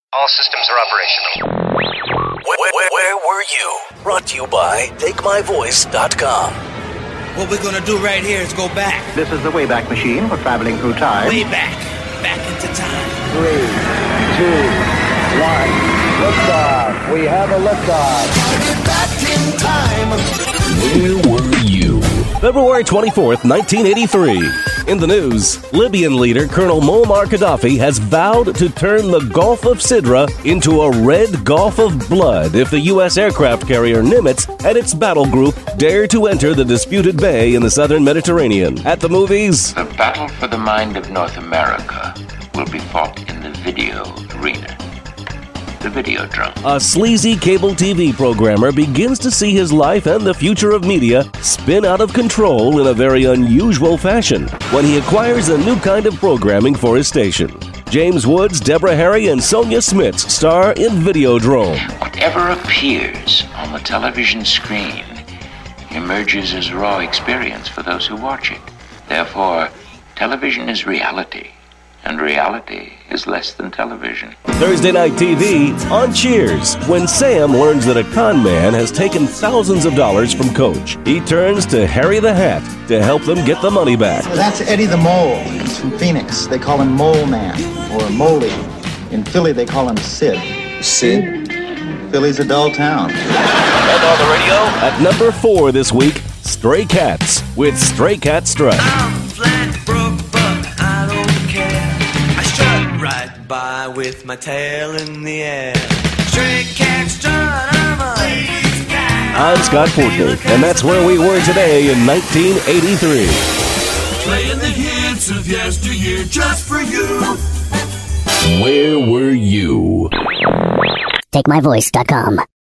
All systems are operational. Where were you? Brought to you by TakeMyVoice.com. What we're gonna do right here is go back. This is the Wayback Machine for traveling through time. Way back. Back into time. 3, 2, 1. Liftoff. We have a liftoff. Back in time. Where were you? February 24th, 1983. In the news, Libyan leader Colonel Muammar Gaddafi has vowed to turn the Gulf of Sidra into a red Gulf of blood if the U.S. aircraft carrier Nimitz and its battle group dare to enter the disputed bay in the southern Mediterranean. At the movies, The battle for the mind of North America will be fought in the video arena. The Videodrome. a sleazy cable TV programmer begins to see his life and the future of media spin out of control in a very unusual fashion when he acquires a new kind of programming for his station. James Woods, Deborah Harry, and Sonia Smits star in Videodrome. Whatever appears on the television screen emerges as raw experience for those who watch it. Therefore, television is reality, and reality is less than television. Thursday night TV on Cheers. When Sam learns that a con man has taken thousands of dollars from Coach, he turns to Harry the Hat to help them get the money back. That's Eddie the Mole. He's from Phoenix. They call him Mole Man or Moley. In Philly, they call him Sid. Sid? Philly's a dull town. And on the radio, at number 4 this week, Stray Cats with Stray Cat Strut. I'm flat broke, but I don't care. I strut right by with my tail in the air. Stray cat strut, I'm a lazy cat. I'm Scott Fortney, and that's where we were today in 1983. Playing the hits of yesteryear just for you. Where were you? TakeMyVoice.com.